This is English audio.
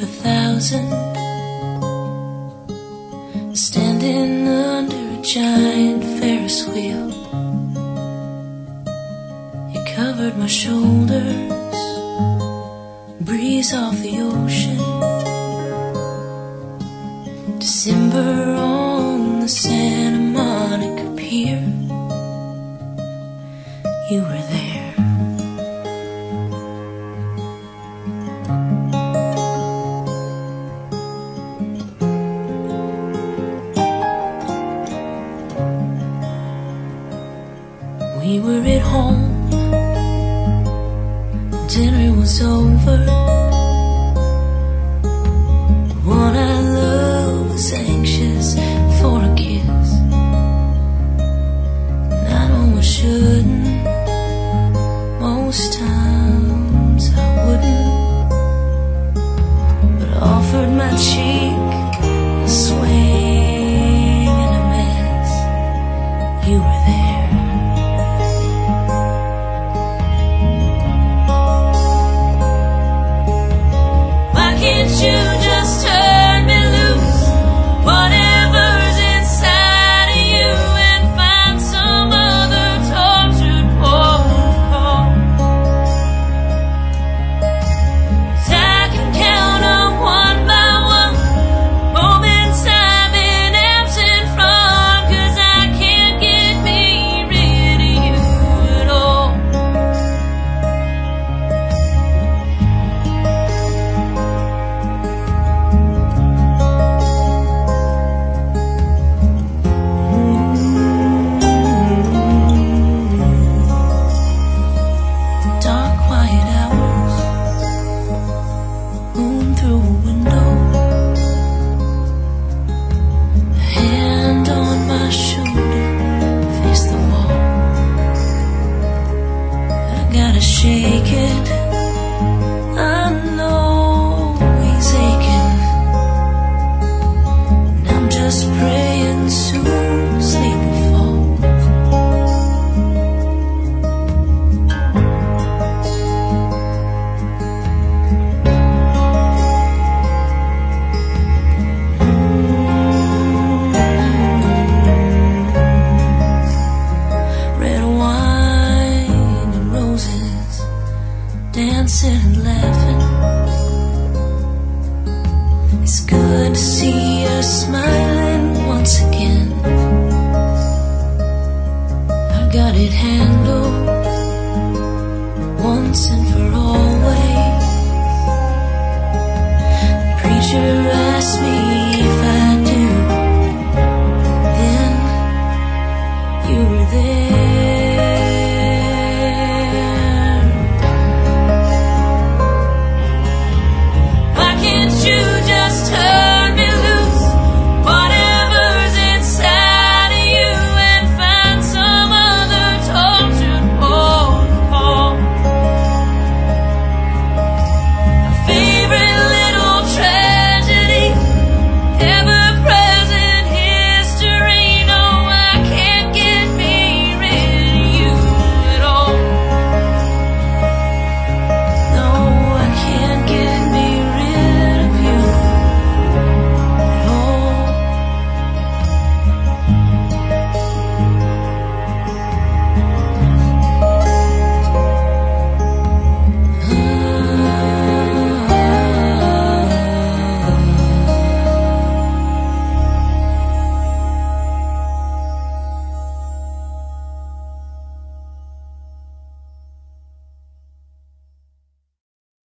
1,000, standing under a giant Ferris wheel. You covered my shoulders, breeze off the ocean. December on the Santa Monica Pier. You were there. We were at home, dinner was over. The one I loved was anxious for a kiss, and I know I shouldn't, most times I wouldn't, but I offered my cheek a swing and a mess. You were there. You just turn me loose, whatever's inside of you, and find some other tortured port of call. 'Cause I can count on one by one moments I've been absent from, 'cause I can't get me rid of you at all. Through a window, a hand on my shoulder, face the wall. I gotta shake it, I know he's aching, and I'm just praying soon sleep will fall. Dancing and laughing. It's good to see you smiling once again. I got it handled once and for always. The preacher asked me